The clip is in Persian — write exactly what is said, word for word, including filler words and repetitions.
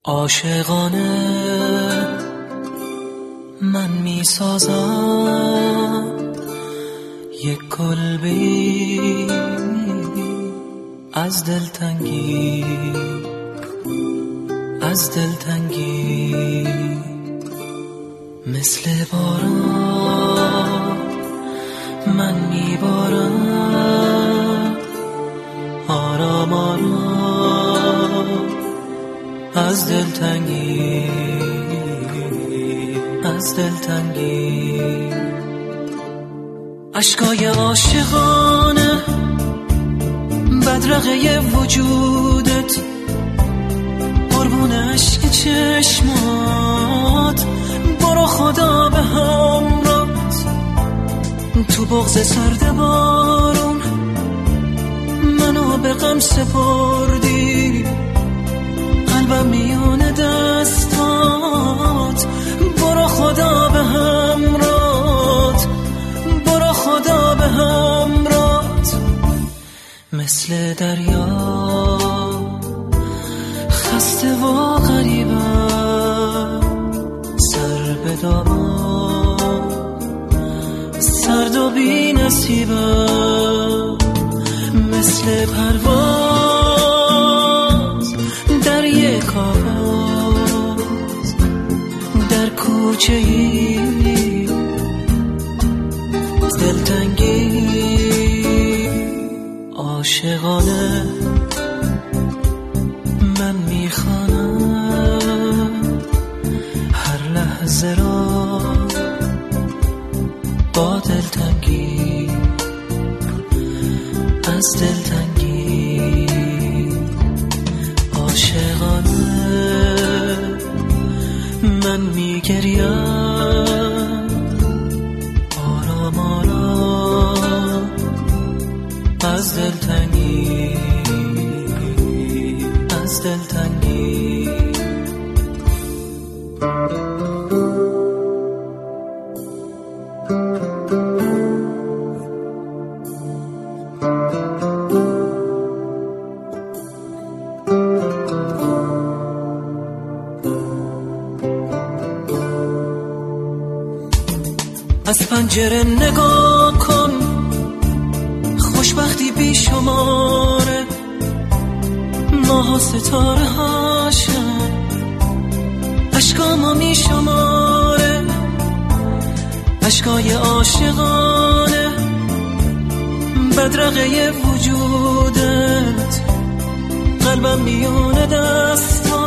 عاشقانه من می سازم یک کلبه از دلتنگی، از دلتنگی، مثل باران من می بارم آرام آرام از دلتنگی، از دلتنگی. اشکای عاشقانه بدرقه وجودت، قربون عشق چشمات، برو خدا به همراهت. تو بغض سرد بارون منو به غم سپردی، قلبم میون دستات، برو خدا به همراهت، برو خدا به همراهت. مثل دریا خسته و غریبم، سر به دامان سرد و بی نصیبم، مثل پرواز در یک آواز در کوچه ای دلتنگی. عاشقانه من میخوانم هر لحظه را با دلتنگی، از دلتنگی. عاشقانه من میگریم آرام آرام از دلتنگی، از دلتنگی. از پنجره نگاه کن، خوشبختی بی شماره، ماه ستاره هاشم اشکامو می شماره. اشکای عاشقانه بدرقه وجودت، قلبم میونه دستات،